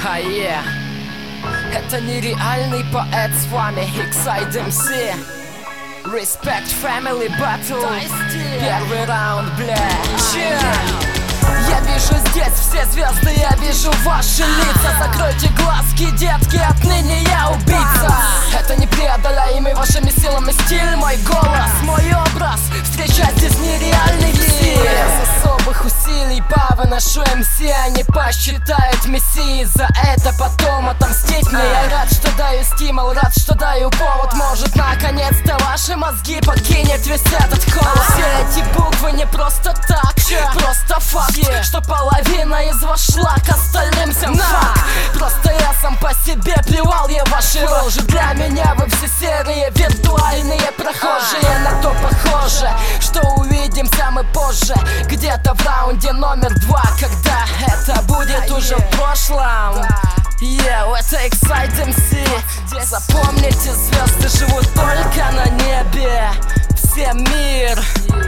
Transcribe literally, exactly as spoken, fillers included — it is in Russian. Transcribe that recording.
А е, это нереальный поэт, с вами X-Side эм си. Respect Family Battle. Первый раунд, бля. Я вижу здесь все звезды, я вижу ваши лица. Закройте глазки, детки, отныне я убийца. Это непреодолимый вашими силами стиль. Мой голос, мой образ, встречать здесь нереальный стиль. Без особых усилий повыношу эм си. Они посчитают мессией, за это потом отомстить мне. Я рад, что даю стимул, рад, что даю повод. Может, наконец-то ваши мозги покинет весь этот холод. Все эти буквы не просто так, просто факт, что половина из вас шла к остальным всем факт. Просто я сам по себе плевал я ваши рожи. Для меня вы все серые, виртуальные прохожие. На то похоже, что увидимся мы позже, где-то в раунде номер два, когда это будет уже в прошлом. Yeah, это X-Side эм си. Запомните, звезды живут только на небе. Всем мир.